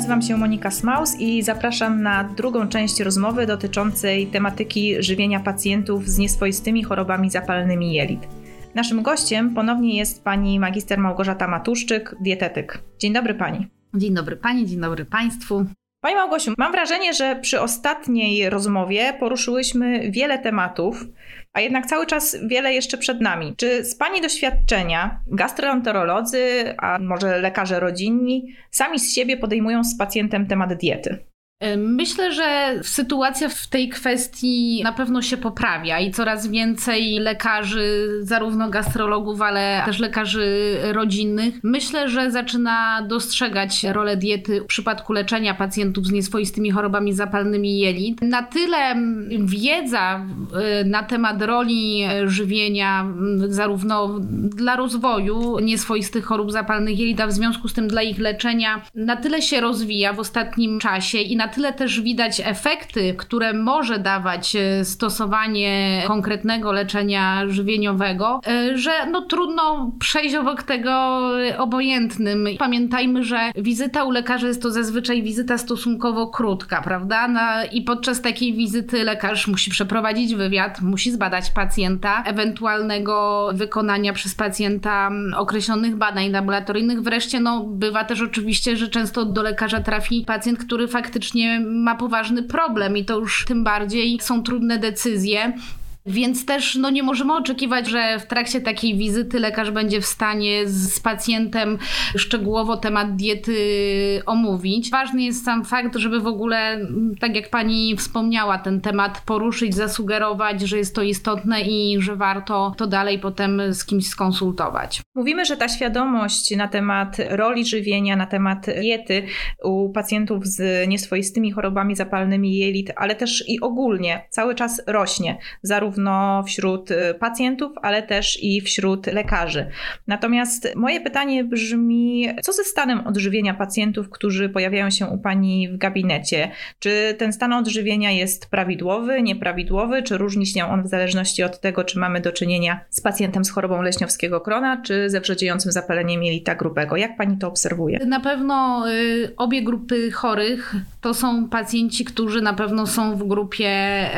nazywam się Monika Smaus i zapraszam na drugą część rozmowy dotyczącej tematyki żywienia pacjentów z nieswoistymi chorobami zapalnymi jelit. Naszym gościem ponownie jest pani magister Małgorzata Matuszczyk, dietetyk. Dzień dobry pani. Dzień dobry pani, dzień dobry państwu. Pani Małgosiu, mam wrażenie, że przy ostatniej rozmowie poruszyłyśmy wiele tematów, a jednak cały czas wiele jeszcze przed nami. Czy z pani doświadczenia gastroenterolodzy, a może lekarze rodzinni, sami z siebie podejmują z pacjentem temat diety? Myślę, że sytuacja w tej kwestii na pewno się poprawia i coraz więcej lekarzy, zarówno gastrologów, ale też lekarzy rodzinnych, myślę, że zaczyna dostrzegać rolę diety w przypadku leczenia pacjentów z nieswoistymi chorobami zapalnymi jelit. Na tyle wiedza na temat roli żywienia, zarówno dla rozwoju nieswoistych chorób zapalnych jelit, a w związku z tym dla ich leczenia, na tyle się rozwija w ostatnim czasie i na tyle też widać efekty, które może dawać stosowanie konkretnego leczenia żywieniowego, że trudno przejść obok tego obojętnym. Pamiętajmy, że wizyta u lekarza jest to zazwyczaj wizyta stosunkowo krótka, prawda? I podczas takiej wizyty lekarz musi przeprowadzić wywiad, musi zbadać pacjenta, ewentualnego wykonania przez pacjenta określonych badań laboratoryjnych. Wreszcie bywa też oczywiście, że często do lekarza trafi pacjent, który faktycznie ma poważny problem i to już tym bardziej są trudne decyzje. Więc też nie możemy oczekiwać, że w trakcie takiej wizyty lekarz będzie w stanie z pacjentem szczegółowo temat diety omówić. Ważny jest sam fakt, żeby w ogóle, tak jak pani wspomniała, ten temat poruszyć, zasugerować, że jest to istotne i że warto to dalej potem z kimś skonsultować. Mówimy, że ta świadomość na temat roli żywienia, na temat diety u pacjentów z nieswoistymi chorobami zapalnymi jelit, ale też i ogólnie cały czas rośnie, zarówno wśród pacjentów, ale też i wśród lekarzy. Natomiast moje pytanie brzmi, co ze stanem odżywienia pacjentów, którzy pojawiają się u pani w gabinecie? Czy ten stan odżywienia jest prawidłowy, nieprawidłowy, czy różni się on w zależności od tego, czy mamy do czynienia z pacjentem z chorobą leśniowskiego krona, czy ze wrzodziejącym zapaleniem jelita grubego? Jak pani to obserwuje? Na pewno obie grupy chorych to są pacjenci, którzy na pewno są w grupie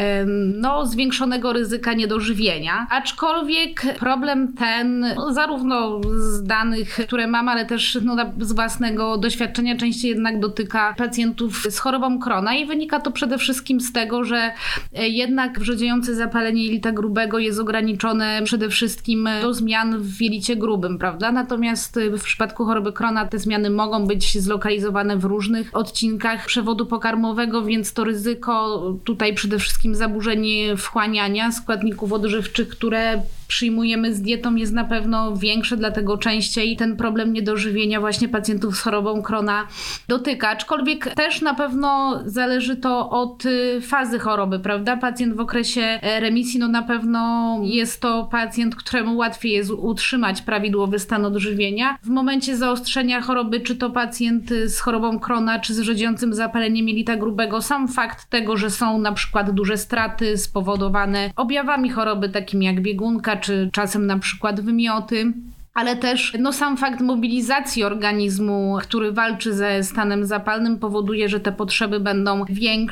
zwiększonego ryzyka niedożywienia. Aczkolwiek problem ten, zarówno z danych, które mam, ale też z własnego doświadczenia, częściej jednak dotyka pacjentów z chorobą Krona i wynika to przede wszystkim z tego, że jednak wrzodziejące zapalenie jelita grubego jest ograniczone przede wszystkim do zmian w jelicie grubym, prawda? Natomiast w przypadku choroby Krona te zmiany mogą być zlokalizowane w różnych odcinkach przewodu pokarmowego, więc to ryzyko tutaj przede wszystkim zaburzenie wchłaniania składników odżywczych, które przyjmujemy z dietą, jest na pewno większe, dlatego częściej ten problem niedożywienia właśnie pacjentów z chorobą Krona dotyka. Aczkolwiek też na pewno zależy to od fazy choroby, prawda? Pacjent w okresie remisji, na pewno jest to pacjent, któremu łatwiej jest utrzymać prawidłowy stan odżywienia. W momencie zaostrzenia choroby, czy to pacjent z chorobą Krona, czy z wrzodziejącym zapaleniem jelita grubego, sam fakt tego, że są na przykład duże straty spowodowane objawami choroby, takimi jak biegunka, czy czasem na przykład wymioty, ale też sam fakt mobilizacji organizmu, który walczy ze stanem zapalnym, powoduje, że te potrzeby będą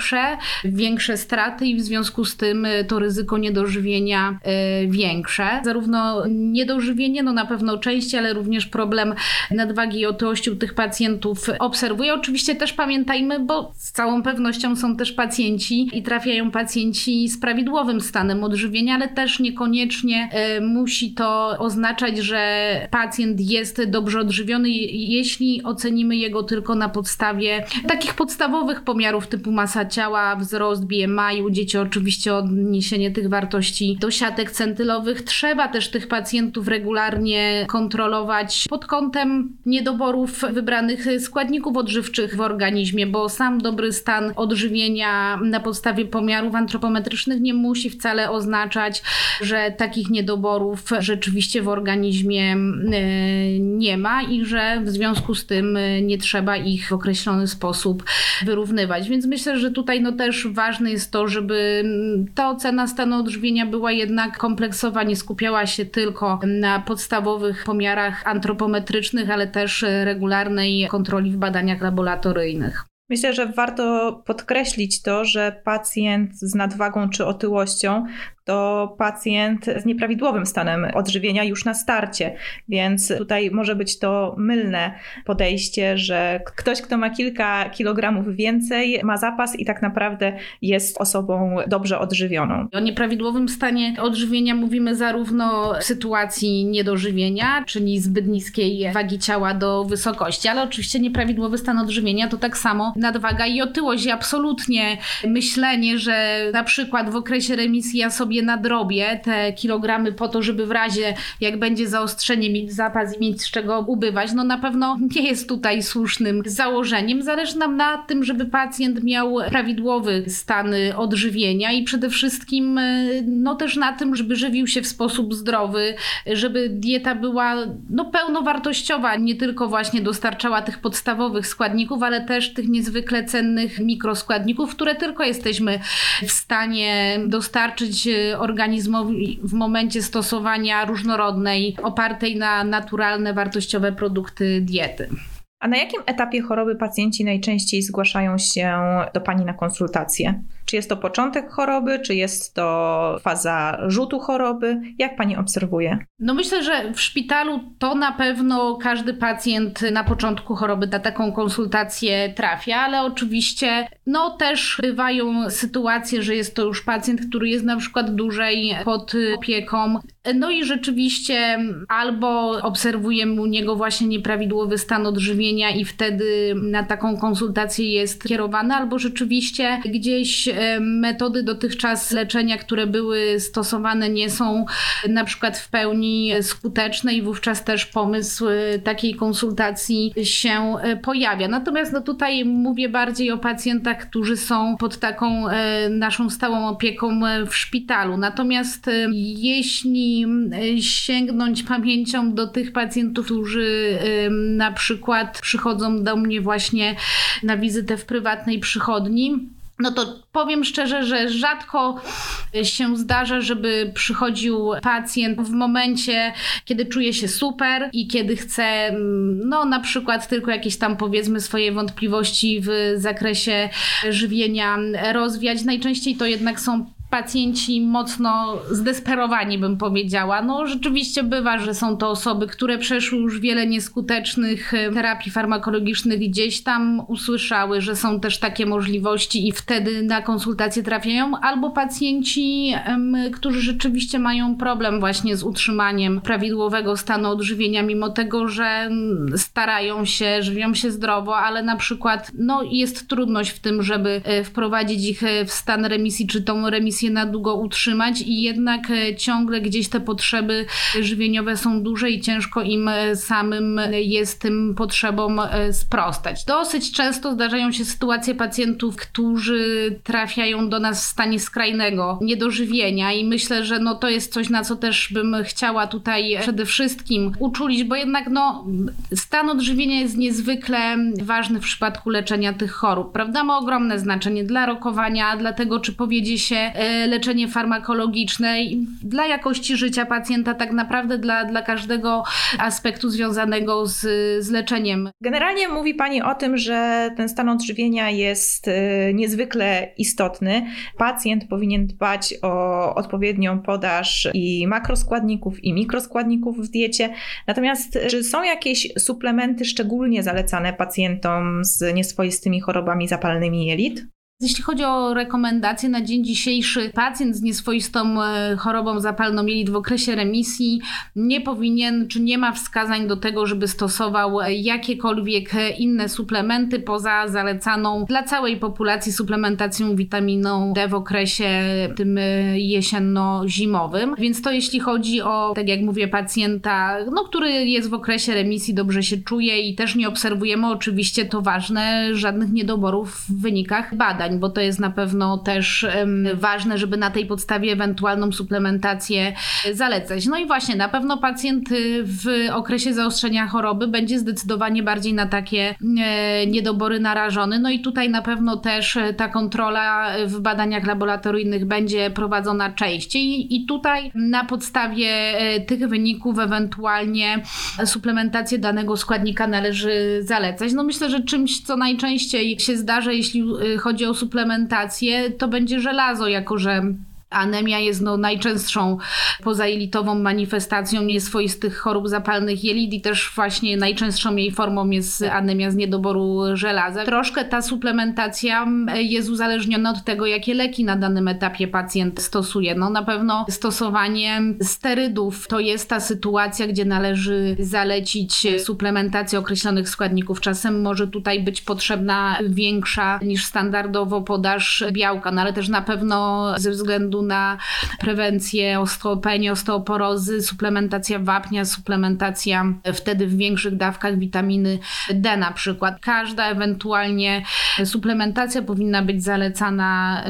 większe straty i w związku z tym to ryzyko niedożywienia większe. Zarówno niedożywienie, na pewno częściej, ale również problem nadwagi i otyłości u tych pacjentów obserwuję. Oczywiście też pamiętajmy, bo z całą pewnością są też pacjenci i trafiają pacjenci z prawidłowym stanem odżywienia, ale też niekoniecznie musi to oznaczać, że pacjent jest dobrze odżywiony, jeśli ocenimy jego tylko na podstawie takich podstawowych pomiarów typu masa ciała, wzrost, BMI, u dzieci oczywiście odniesienie tych wartości do siatek centylowych. Trzeba też tych pacjentów regularnie kontrolować pod kątem niedoborów wybranych składników odżywczych w organizmie, bo sam dobry stan odżywienia na podstawie pomiarów antropometrycznych nie musi wcale oznaczać, że takich niedoborów rzeczywiście w organizmie nie ma i że w związku z tym nie trzeba ich w określony sposób wyrównywać. Więc myślę, że tutaj też ważne jest to, żeby ta ocena stanu odżywienia była jednak kompleksowa, nie skupiała się tylko na podstawowych pomiarach antropometrycznych, ale też regularnej kontroli w badaniach laboratoryjnych. Myślę, że warto podkreślić to, że pacjent z nadwagą czy otyłością to pacjent z nieprawidłowym stanem odżywienia już na starcie, więc tutaj może być to mylne podejście, że ktoś, kto ma kilka kilogramów więcej, ma zapas i tak naprawdę jest osobą dobrze odżywioną. O nieprawidłowym stanie odżywienia mówimy zarówno w sytuacji niedożywienia, czyli zbyt niskiej wagi ciała do wysokości, ale oczywiście nieprawidłowy stan odżywienia to tak samo nadwaga i otyłość. I absolutnie myślenie, że na przykład w okresie remisji ja sobie nadrobię te kilogramy po to, żeby w razie jak będzie zaostrzenie mieć zapas i mieć z czego ubywać, na pewno nie jest tutaj słusznym założeniem. Zależy nam na tym, żeby pacjent miał prawidłowy stan odżywienia i przede wszystkim też na tym, żeby żywił się w sposób zdrowy, żeby dieta była pełnowartościowa, nie tylko właśnie dostarczała tych podstawowych składników, ale też tych niezwykle cennych mikroskładników, które tylko jesteśmy w stanie dostarczyć organizmowi w momencie stosowania różnorodnej, opartej na naturalne, wartościowe produkty diety. A na jakim etapie choroby pacjenci najczęściej zgłaszają się do Pani na konsultację? Czy jest to początek choroby, czy jest to faza rzutu choroby? Jak Pani obserwuje? Myślę, że w szpitalu to na pewno każdy pacjent na początku choroby na taką konsultację trafia, ale oczywiście też bywają sytuacje, że jest to już pacjent, który jest na przykład dłużej pod opieką. I rzeczywiście albo obserwujemy u niego właśnie nieprawidłowy stan odżywienia i wtedy na taką konsultację jest kierowany, albo rzeczywiście gdzieś metody dotychczas leczenia, które były stosowane, nie są na przykład w pełni skuteczne i wówczas też pomysł takiej konsultacji się pojawia. Natomiast tutaj mówię bardziej o pacjentach, którzy są pod taką naszą stałą opieką w szpitalu. Natomiast jeśli sięgnąć pamięcią do tych pacjentów, którzy na przykład przychodzą do mnie właśnie na wizytę w prywatnej przychodni, to powiem szczerze, że rzadko się zdarza, żeby przychodził pacjent w momencie, kiedy czuje się super i kiedy chce na przykład tylko jakieś tam powiedzmy swoje wątpliwości w zakresie żywienia rozwiać. Najczęściej to jednak są pacjenci mocno zdesperowani, bym powiedziała. Rzeczywiście bywa, że są to osoby, które przeszły już wiele nieskutecznych terapii farmakologicznych, gdzieś tam usłyszały, że są też takie możliwości i wtedy na konsultacje trafiają, albo pacjenci, którzy rzeczywiście mają problem właśnie z utrzymaniem prawidłowego stanu odżywienia, mimo tego, że starają się, żywią się zdrowo, ale na przykład jest trudność w tym, żeby wprowadzić ich w stan remisji, czy tą remisję na długo utrzymać i jednak ciągle gdzieś te potrzeby żywieniowe są duże i ciężko im samym jest tym potrzebom sprostać. Dosyć często zdarzają się sytuacje pacjentów, którzy trafiają do nas w stanie skrajnego niedożywienia i myślę, że to jest coś, na co też bym chciała tutaj przede wszystkim uczulić, bo jednak stan odżywienia jest niezwykle ważny w przypadku leczenia tych chorób, prawda? Ma ogromne znaczenie dla rokowania, dla tego, czy powiedzie się leczenie farmakologiczne i dla jakości życia pacjenta, tak naprawdę dla każdego aspektu związanego z leczeniem. Generalnie mówi Pani o tym, że ten stan odżywienia jest niezwykle istotny. Pacjent powinien dbać o odpowiednią podaż i makroskładników, i mikroskładników w diecie. Natomiast czy są jakieś suplementy szczególnie zalecane pacjentom z nieswoistymi chorobami zapalnymi jelit? Jeśli chodzi o rekomendacje na dzień dzisiejszy, pacjent z nieswoistą chorobą zapalną jelit w okresie remisji nie powinien, czy nie ma wskazań do tego, żeby stosował jakiekolwiek inne suplementy poza zalecaną dla całej populacji suplementacją witaminą D w okresie tym jesienno-zimowym. Więc to jeśli chodzi o, tak jak mówię, pacjenta, który jest w okresie remisji, dobrze się czuje i też nie obserwujemy, oczywiście to ważne, żadnych niedoborów w wynikach badań. badań, bo to jest na pewno też ważne, żeby na tej podstawie ewentualną suplementację zalecać. No i właśnie, na pewno pacjent w okresie zaostrzenia choroby będzie zdecydowanie bardziej na takie niedobory narażony. No i tutaj na pewno też ta kontrola w badaniach laboratoryjnych będzie prowadzona częściej i tutaj na podstawie tych wyników ewentualnie suplementację danego składnika należy zalecać. No myślę, że czymś, co najczęściej się zdarza, jeśli chodzi o suplementację, to będzie żelazo, jako że anemia jest najczęstszą pozajelitową manifestacją nieswoistych chorób zapalnych jelit i też właśnie najczęstszą jej formą jest anemia z niedoboru żelaza. Troszkę ta suplementacja jest uzależniona od tego, jakie leki na danym etapie pacjent stosuje. No na pewno stosowanie sterydów to jest ta sytuacja, gdzie należy zalecić suplementację określonych składników. Czasem może tutaj być potrzebna większa niż standardowo podaż białka, no ale też na pewno ze względu na prewencję osteopenii, osteoporozy, suplementacja wapnia, suplementacja wtedy w większych dawkach witaminy D na przykład. Każda ewentualnie suplementacja powinna być zalecana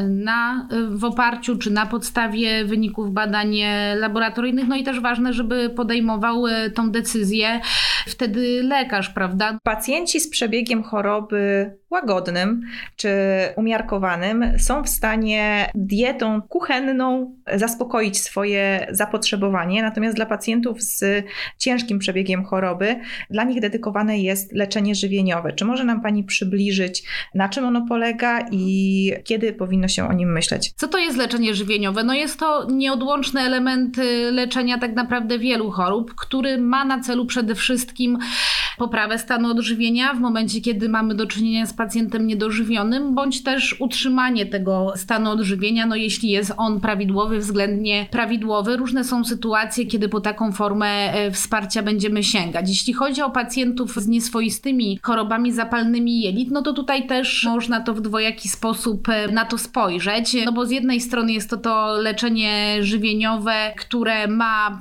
w oparciu czy na podstawie wyników badań laboratoryjnych. No i też ważne, żeby podejmował tą decyzję wtedy lekarz, prawda? Pacjenci z przebiegiem choroby łagodnym czy umiarkowanym są w stanie dietą kuchenną zaspokoić swoje zapotrzebowanie, natomiast dla pacjentów z ciężkim przebiegiem choroby dla nich dedykowane jest leczenie żywieniowe. Czy może nam Pani przybliżyć, na czym ono polega i kiedy powinno się o nim myśleć? Co to jest leczenie żywieniowe? No jest to nieodłączny element leczenia tak naprawdę wielu chorób, który ma na celu przede wszystkim poprawę stanu odżywienia w momencie, kiedy mamy do czynienia z pacjentem niedożywionym, bądź też utrzymanie tego stanu odżywienia, no jeśli jest on prawidłowy, względnie prawidłowy. Różne są sytuacje, kiedy po taką formę wsparcia będziemy sięgać. Jeśli chodzi o pacjentów z nieswoistymi chorobami zapalnymi jelit, no to tutaj też można to w dwojaki sposób na to spojrzeć, no bo z jednej strony jest to leczenie żywieniowe, które ma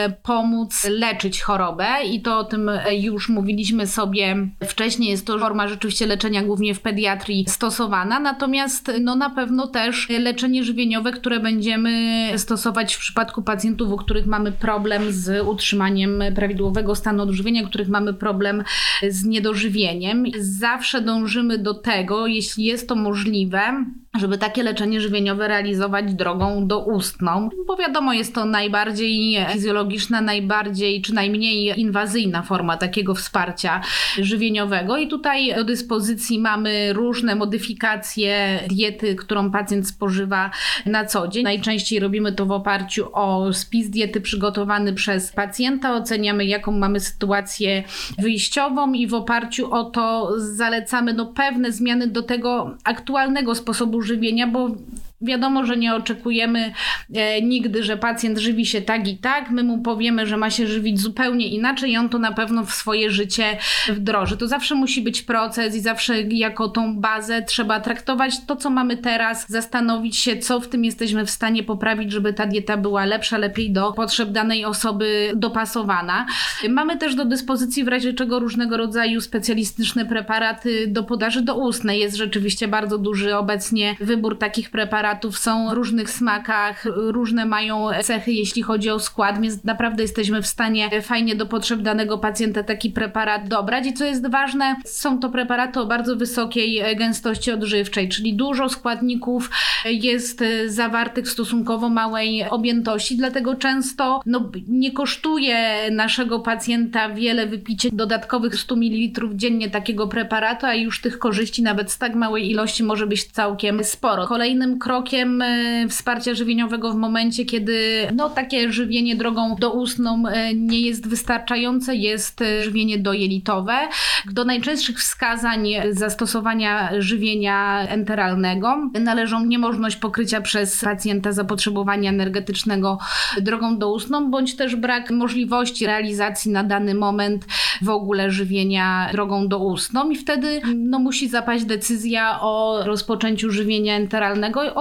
pomóc leczyć chorobę i to o tym już mówiliśmy sobie wcześniej. Jest to forma rzeczywiście leczenia głównie w pediatrii stosowana, natomiast na pewno też leczenie żywieniowe, które będziemy stosować w przypadku pacjentów, u których mamy problem z utrzymaniem prawidłowego stanu odżywienia, u których mamy problem z niedożywieniem. Zawsze dążymy do tego, jeśli jest to możliwe, żeby takie leczenie żywieniowe realizować drogą doustną, bo wiadomo, jest to najbardziej fizjologiczna, najbardziej czy najmniej inwazyjna forma takiego wsparcia żywieniowego i tutaj do dyspozycji mamy różne modyfikacje diety, którą pacjent spożywa na co dzień. Najczęściej robimy to w oparciu o spis diety przygotowany przez pacjenta, oceniamy jaką mamy sytuację wyjściową i w oparciu o to zalecamy pewne zmiany do tego aktualnego sposobu żywienia, bo wiadomo, że nie oczekujemy nigdy, że pacjent żywi się tak i tak. My mu powiemy, że ma się żywić zupełnie inaczej i on to na pewno w swoje życie wdroży. To zawsze musi być proces i zawsze jako tą bazę trzeba traktować to, co mamy teraz, zastanowić się, co w tym jesteśmy w stanie poprawić, żeby ta dieta była lepsza, lepiej do potrzeb danej osoby dopasowana. Mamy też do dyspozycji w razie czego różnego rodzaju specjalistyczne preparaty do podaży doustnej. Jest rzeczywiście bardzo duży obecnie wybór takich preparatów. Są w różnych smakach, różne mają cechy, jeśli chodzi o skład, więc naprawdę jesteśmy w stanie fajnie do potrzeb danego pacjenta taki preparat dobrać. I co jest ważne, są to preparaty o bardzo wysokiej gęstości odżywczej, czyli dużo składników jest zawartych w stosunkowo małej objętości, dlatego często nie kosztuje naszego pacjenta wiele wypicie dodatkowych 100 ml dziennie takiego preparatu, a już tych korzyści nawet z tak małej ilości może być całkiem sporo. Kolejnym krokiem wsparcia żywieniowego w momencie, kiedy takie żywienie drogą doustną nie jest wystarczające, jest żywienie dojelitowe. Do najczęstszych wskazań zastosowania żywienia enteralnego należą niemożność pokrycia przez pacjenta zapotrzebowania energetycznego drogą doustną, bądź też brak możliwości realizacji na dany moment w ogóle żywienia drogą doustną i wtedy musi zapaść decyzja o rozpoczęciu żywienia enteralnego.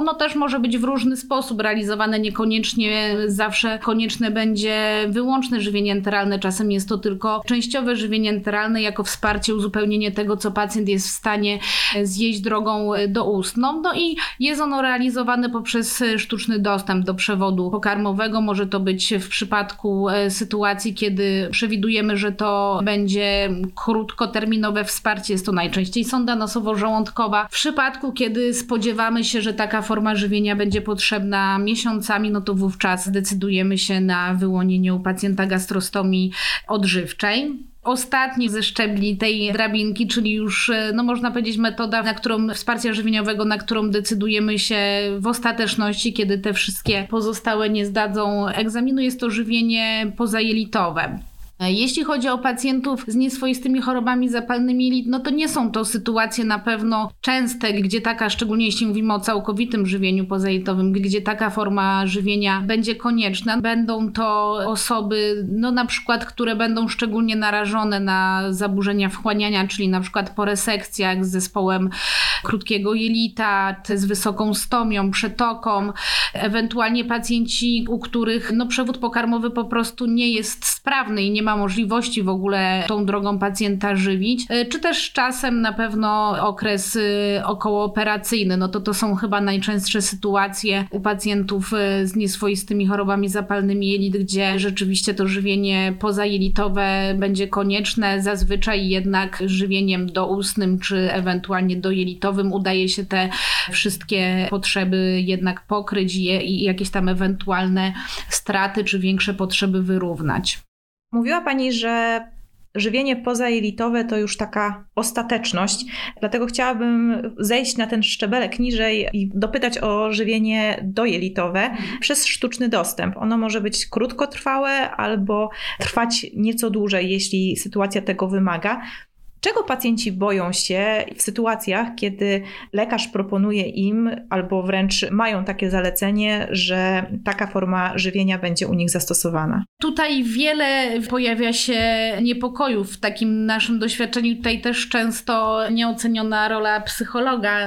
ono też może być w różny sposób realizowane, niekoniecznie zawsze konieczne będzie wyłączne żywienie enteralne, czasem jest to tylko częściowe żywienie enteralne jako wsparcie, uzupełnienie tego, co pacjent jest w stanie zjeść drogą doustną. No i jest ono realizowane poprzez sztuczny dostęp do przewodu pokarmowego. Może to być w przypadku sytuacji, kiedy przewidujemy, że to będzie krótkoterminowe wsparcie, jest to najczęściej sonda nosowo-żołądkowa. W przypadku, kiedy spodziewamy się, że taka forma żywienia będzie potrzebna miesiącami, no to wówczas decydujemy się na wyłonienie u pacjenta gastrostomii odżywczej. Ostatni ze szczebli tej drabinki, czyli już, no można powiedzieć, metoda, wsparcia żywieniowego, na którą decydujemy się w ostateczności, kiedy te wszystkie pozostałe nie zdadzą egzaminu, jest to żywienie pozajelitowe. Jeśli chodzi o pacjentów z nieswoistymi chorobami zapalnymi jelit, no to nie są to sytuacje na pewno częste, gdzie taka, szczególnie jeśli mówimy o całkowitym żywieniu pozajelitowym, gdzie taka forma żywienia będzie konieczna. Będą to osoby, no na przykład, które będą szczególnie narażone na zaburzenia wchłaniania, czyli na przykład po resekcjach z zespołem krótkiego jelita, z wysoką stomią, przetoką, ewentualnie pacjenci, u których no, przewód pokarmowy po prostu nie jest sprawny i nie ma możliwości w ogóle tą drogą pacjenta żywić, czy też czasem na pewno okres okołooperacyjny. No to są chyba najczęstsze sytuacje u pacjentów z nieswoistymi chorobami zapalnymi jelit, gdzie rzeczywiście to żywienie pozajelitowe będzie konieczne. Zazwyczaj jednak żywieniem doustnym czy ewentualnie dojelitowym udaje się te wszystkie potrzeby jednak pokryć i jakieś tam ewentualne straty czy większe potrzeby wyrównać. Mówiła Pani, że żywienie pozajelitowe to już taka ostateczność, dlatego chciałabym zejść na ten szczebelek niżej i dopytać o żywienie dojelitowe przez sztuczny dostęp. Ono może być krótkotrwałe albo trwać nieco dłużej, jeśli sytuacja tego wymaga. Czego pacjenci boją się w sytuacjach, kiedy lekarz proponuje im albo wręcz mają takie zalecenie, że taka forma żywienia będzie u nich zastosowana? Tutaj wiele pojawia się niepokojów w takim naszym doświadczeniu. Tutaj też często nieoceniona rola psychologa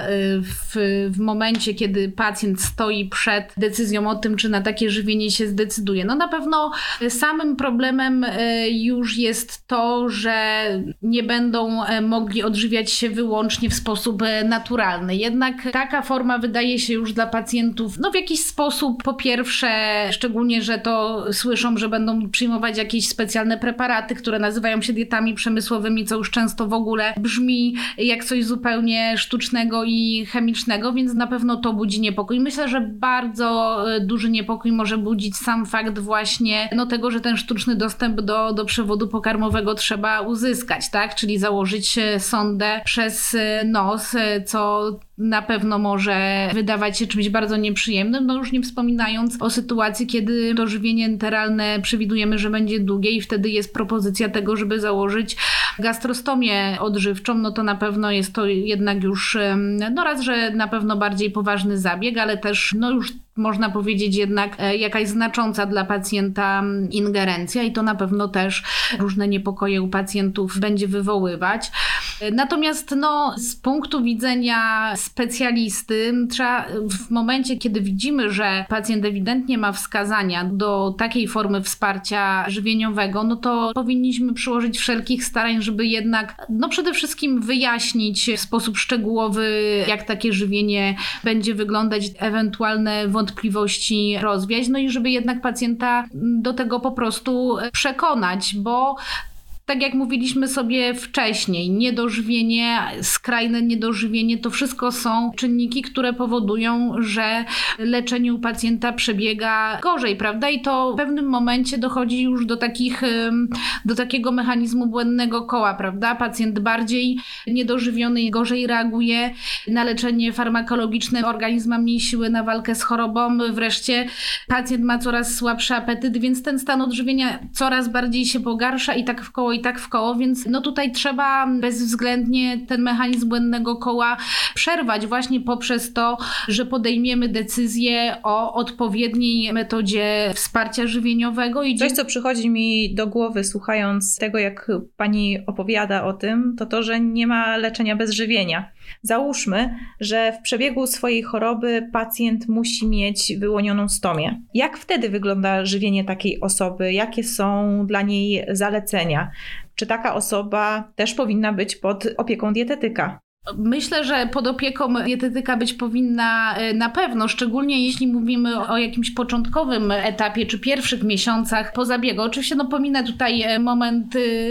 w momencie, kiedy pacjent stoi przed decyzją o tym, czy na takie żywienie się zdecyduje. No na pewno samym problemem już jest to, że nie będą mogli odżywiać się wyłącznie w sposób naturalny. Jednak taka forma wydaje się już dla pacjentów w jakiś sposób, po pierwsze, szczególnie, że to słyszą, że będą przyjmować jakieś specjalne preparaty, które nazywają się dietami przemysłowymi, co już często w ogóle brzmi jak coś zupełnie sztucznego i chemicznego, więc na pewno to budzi niepokój. Myślę, że bardzo duży niepokój może budzić sam fakt właśnie tego, że ten sztuczny dostęp do przewodu pokarmowego trzeba uzyskać, tak? Czyli założyć sondę przez nos, co na pewno może wydawać się czymś bardzo nieprzyjemnym, już nie wspominając o sytuacji, kiedy to żywienie enteralne przewidujemy, że będzie długie i wtedy jest propozycja tego, żeby założyć gastrostomię odżywczą, to na pewno jest to jednak już raz, że na pewno bardziej poważny zabieg, ale też już można powiedzieć jednak jakaś znacząca dla pacjenta ingerencja i to na pewno też różne niepokoje u pacjentów będzie wywoływać. Natomiast z punktu widzenia specjalisty trzeba w momencie, kiedy widzimy, że pacjent ewidentnie ma wskazania do takiej formy wsparcia żywieniowego, to powinniśmy przyłożyć wszelkich starań, żeby jednak przede wszystkim wyjaśnić w sposób szczegółowy, jak takie żywienie będzie wyglądać, ewentualne wątpliwości rozwiać, i żeby jednak pacjenta do tego po prostu przekonać, bo tak jak mówiliśmy sobie wcześniej, niedożywienie, skrajne niedożywienie, to wszystko są czynniki, które powodują, że leczenie u pacjenta przebiega gorzej, prawda? I to w pewnym momencie dochodzi już do takiego mechanizmu błędnego koła, prawda? Pacjent bardziej niedożywiony gorzej reaguje na leczenie farmakologiczne, organizm ma mniej siły na walkę z chorobą, wreszcie pacjent ma coraz słabszy apetyt, więc ten stan odżywienia coraz bardziej się pogarsza i tak w koło, więc tutaj trzeba bezwzględnie ten mechanizm błędnego koła przerwać właśnie poprzez to, że podejmiemy decyzję o odpowiedniej metodzie wsparcia żywieniowego. Coś, co przychodzi mi do głowy słuchając tego, jak Pani opowiada o tym, to, że nie ma leczenia bez żywienia. Załóżmy, że w przebiegu swojej choroby pacjent musi mieć wyłonioną stomię. Jak wtedy wygląda żywienie takiej osoby? Jakie są dla niej zalecenia? Czy taka osoba też powinna być pod opieką dietetyka? Myślę, że pod opieką dietetyka być powinna na pewno, szczególnie jeśli mówimy o jakimś początkowym etapie czy pierwszych miesiącach po zabiegu. Oczywiście pominę tutaj moment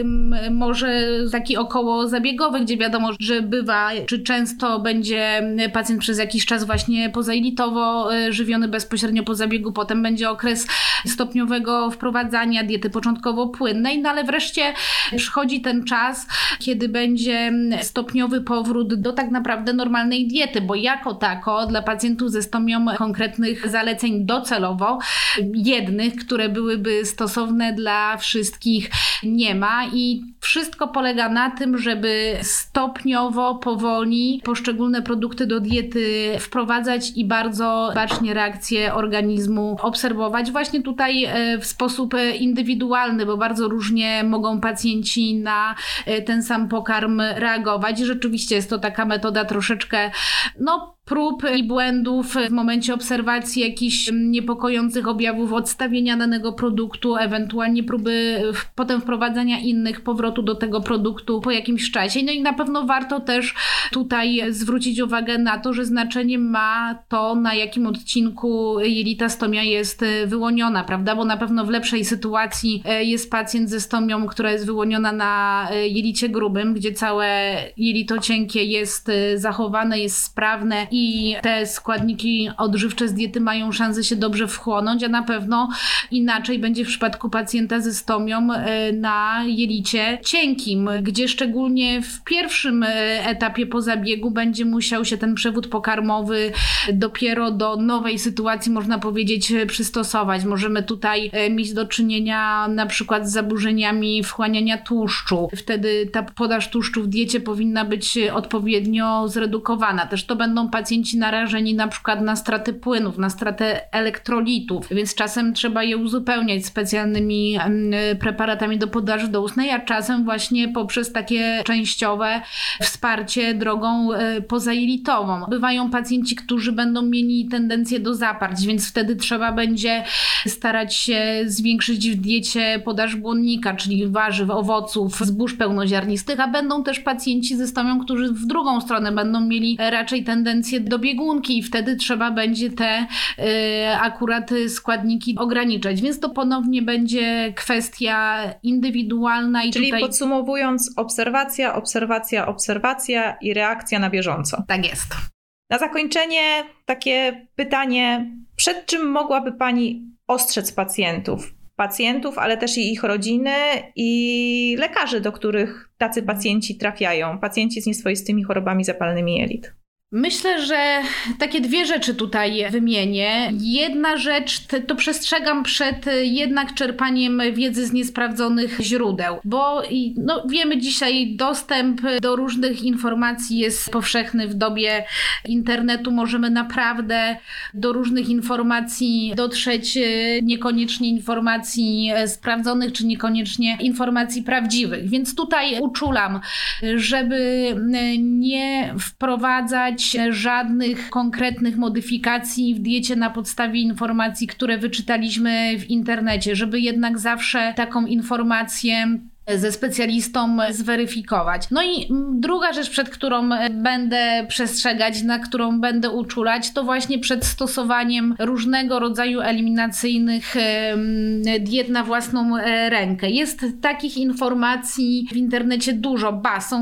może taki około zabiegowy, gdzie wiadomo, że bywa, czy często będzie pacjent przez jakiś czas właśnie pozajelitowo żywiony bezpośrednio po zabiegu, potem będzie okres stopniowego wprowadzania diety początkowo płynnej, ale wreszcie przychodzi ten czas, kiedy będzie stopniowy powrót do tak naprawdę normalnej diety, bo jako tako dla pacjentów ze stomią konkretnych zaleceń docelowo jednych, które byłyby stosowne dla wszystkich, nie ma i wszystko polega na tym, żeby stopniowo, powoli poszczególne produkty do diety wprowadzać i bardzo bacznie reakcje organizmu obserwować właśnie tutaj w sposób indywidualny, bo bardzo różnie mogą pacjenci na ten sam pokarm reagować. Rzeczywiście jest to taka metoda troszeczkę prób i błędów w momencie obserwacji jakichś niepokojących objawów odstawienia danego produktu, ewentualnie próby potem wprowadzania innych, powrotu do tego produktu po jakimś czasie. I na pewno warto też tutaj zwrócić uwagę na to, że znaczenie ma to, na jakim odcinku jelita stomia jest wyłoniona, prawda? Bo na pewno w lepszej sytuacji jest pacjent ze stomią, która jest wyłoniona na jelicie grubym, gdzie całe jelito cienkie jest zachowane, jest sprawne i te składniki odżywcze z diety mają szansę się dobrze wchłonąć, a na pewno inaczej będzie w przypadku pacjenta ze stomią na jelicie cienkim, gdzie szczególnie w pierwszym etapie po zabiegu będzie musiał się ten przewód pokarmowy dopiero do nowej sytuacji, można powiedzieć, przystosować. Możemy tutaj mieć do czynienia na przykład z zaburzeniami wchłaniania tłuszczu. Wtedy ta podaż tłuszczu w diecie powinna być odpowiednio zredukowana. Też to będą pacjenci narażeni na przykład na stratę płynów, na stratę elektrolitów, więc czasem trzeba je uzupełniać specjalnymi preparatami do podaży doustnej, a czasem właśnie poprzez takie częściowe wsparcie drogą pozajelitową. Bywają pacjenci, którzy będą mieli tendencję do zaparć, więc wtedy trzeba będzie starać się zwiększyć w diecie podaż błonnika, czyli warzyw, owoców, zbóż pełnoziarnistych, a będą też pacjenci ze stomią, którzy w drugą stronę będą mieli raczej tendencję do biegunki i wtedy trzeba będzie te akurat składniki ograniczać. Więc to ponownie będzie kwestia indywidualna. Czyli tutaj podsumowując, obserwacja i reakcja na bieżąco. Tak jest. Na zakończenie takie pytanie, przed czym mogłaby Pani ostrzec pacjentów, ale też i ich rodziny i lekarzy, do których tacy pacjenci trafiają, pacjenci z nieswoistymi chorobami zapalnymi jelit? Myślę, że takie dwie rzeczy tutaj wymienię. Jedna rzecz to przestrzegam przed jednak czerpaniem wiedzy z niesprawdzonych źródeł, bo wiemy dzisiaj dostęp do różnych informacji jest powszechny w dobie internetu. Możemy naprawdę do różnych informacji dotrzeć, niekoniecznie informacji sprawdzonych, czy niekoniecznie informacji prawdziwych. Więc tutaj uczulam, żeby nie wprowadzać żadnych konkretnych modyfikacji w diecie na podstawie informacji, które wyczytaliśmy w internecie, żeby jednak zawsze taką informację ze specjalistą zweryfikować. I druga rzecz, przed którą będę przestrzegać, na którą będę uczulać, to właśnie przed stosowaniem różnego rodzaju eliminacyjnych diet na własną rękę. Jest takich informacji w internecie dużo,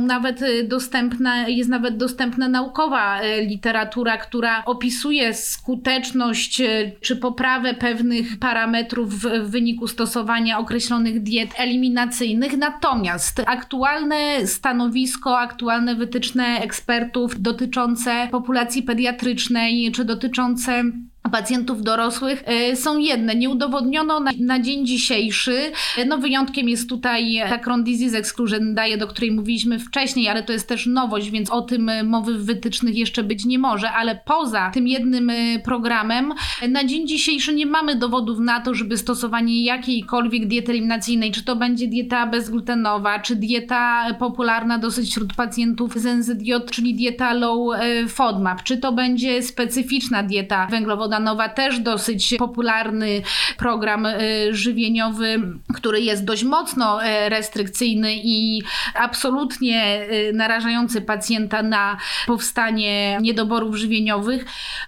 jest nawet dostępna naukowa literatura, która opisuje skuteczność czy poprawę pewnych parametrów w wyniku stosowania określonych diet eliminacyjnych. Natomiast aktualne stanowisko, aktualne wytyczne ekspertów dotyczące populacji pediatrycznej, czy dotyczące pacjentów dorosłych są jedne. Nie udowodniono na dzień dzisiejszy, wyjątkiem jest tutaj ta Crohn Disease Exclusion Diet, o której mówiliśmy wcześniej, ale to jest też nowość, więc o tym mowy w wytycznych jeszcze być nie może, ale poza tym jednym programem na dzień dzisiejszy nie mamy dowodów na to, żeby stosowanie jakiejkolwiek diety eliminacyjnej, czy to będzie dieta bezglutenowa, czy dieta popularna dosyć wśród pacjentów z NZJ, czyli dieta low FODMAP, czy to będzie specyficzna dieta węglowodanowa, też dosyć popularny program żywieniowy, który jest dość mocno restrykcyjny i absolutnie narażający pacjenta na powstanie niedoborów żywieniowych,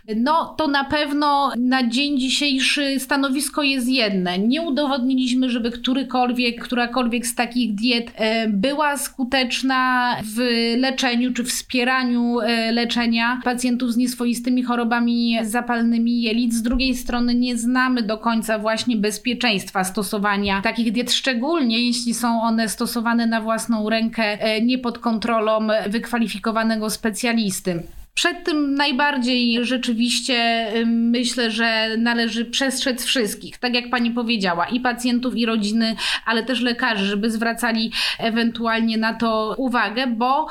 to na pewno na dzień dzisiejszy stanowisko jest jedne. Nie udowodniliśmy, żeby którakolwiek z takich diet była skuteczna w leczeniu czy wspieraniu leczenia pacjentów z nieswoistymi chorobami zapalnymi jelit. Z drugiej strony nie znamy do końca właśnie bezpieczeństwa stosowania takich diet, szczególnie jeśli są one stosowane na własną rękę, nie pod kontrolą wykwalifikowanego specjalisty. Przed tym najbardziej rzeczywiście myślę, że należy przestrzec wszystkich, tak jak pani powiedziała, i pacjentów, i rodziny, ale też lekarzy, żeby zwracali ewentualnie na to uwagę, bo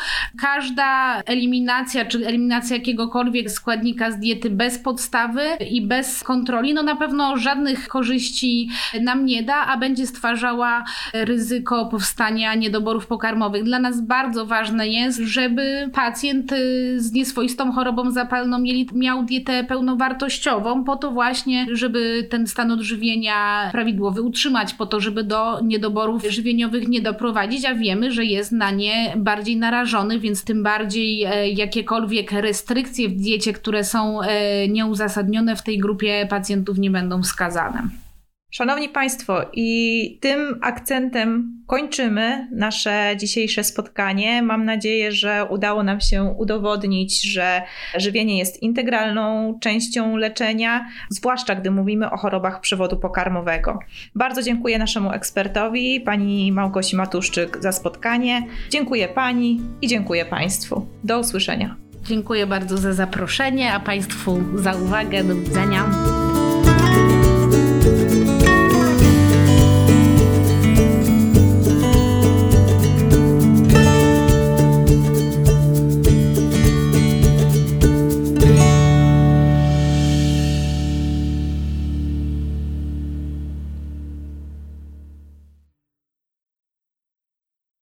każda eliminacja, czy eliminacja jakiegokolwiek składnika z diety bez podstawy i bez kontroli, na pewno żadnych korzyści nam nie da, a będzie stwarzała ryzyko powstania niedoborów pokarmowych. Dla nas bardzo ważne jest, żeby pacjent z nieswoistą chorobą zapalną jelit miał dietę pełnowartościową, po to właśnie, żeby ten stan odżywienia prawidłowy utrzymać, po to, żeby do niedoborów żywieniowych nie doprowadzić, a wiemy, że jest na nie bardziej narażony, więc tym bardziej jakiekolwiek restrykcje w diecie, które są nieuzasadnione w tej grupie pacjentów, nie będą wskazane. Szanowni Państwo, i tym akcentem kończymy nasze dzisiejsze spotkanie. Mam nadzieję, że udało nam się udowodnić, że żywienie jest integralną częścią leczenia, zwłaszcza gdy mówimy o chorobach przewodu pokarmowego. Bardzo dziękuję naszemu ekspertowi, pani Małgosi Matuszczyk, za spotkanie. Dziękuję pani i dziękuję Państwu. Do usłyszenia. Dziękuję bardzo za zaproszenie, a Państwu za uwagę. Do widzenia.